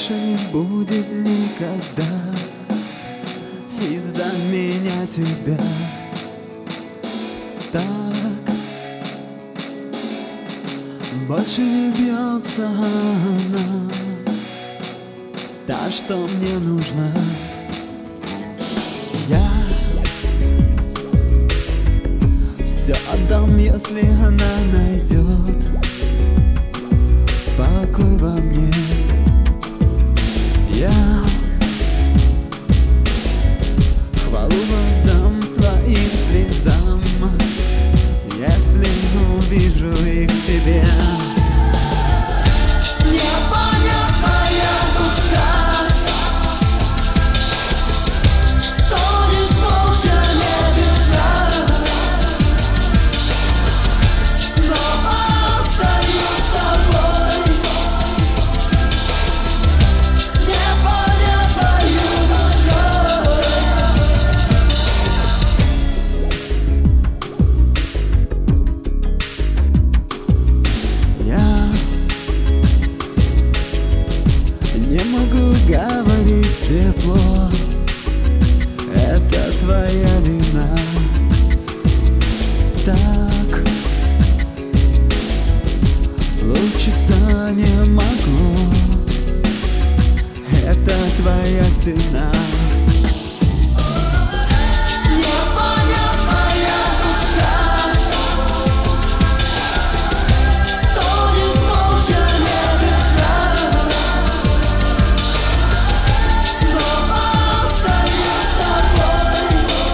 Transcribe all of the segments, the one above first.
больше не будет никогда из-за меня тебя. Так больше не бьется она, та, что мне нужна. Я все отдам, если она найдет покой во мне. Я хвалу воздам твоим слезам, если увижу их в тебе. Непонятная душа стонет молча, не держать. Снова остаюсь с тобой, с непонятной душой. Я не могу говорить тепло, это твоя вина. Так случиться не могло, это твоя стена. Непонятная душа стонет молча, не держать. Снова остаюсь с тобой,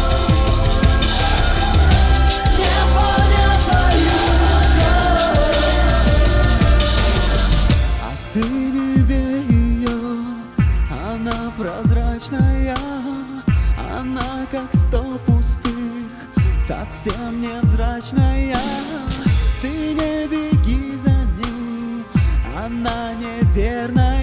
с непонятной душой. А ты не бей ее, она прозрачная, она как 100 пустых, совсем невзрачная. Ты не беги за ней, она неверная.